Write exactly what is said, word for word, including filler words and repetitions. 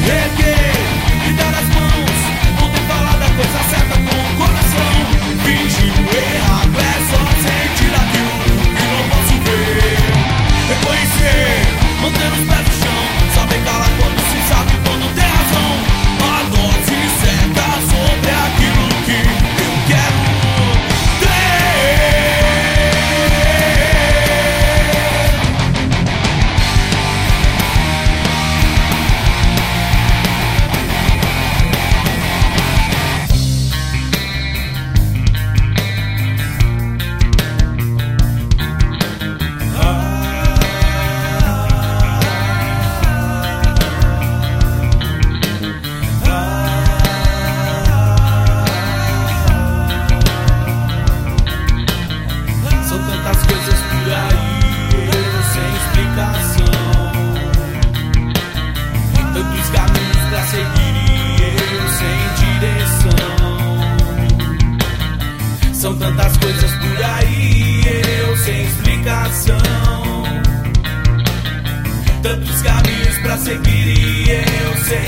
erguer e dar as mãos. Ontem falar da coisa certa com o coração. Fingir o errado é só sentir aquilo que não posso ver. Reconhecer, manter os pés no chão, saber calar quando se sabe, quando tem razão. A dose certa sobre aquilo que eu quero ter. São tantas coisas por aí, eu sem explicação. Tantos caminhos pra seguir e eu sem direção. São tantas coisas por aí, eu sem explicação. Tantos caminhos pra seguir e eu sem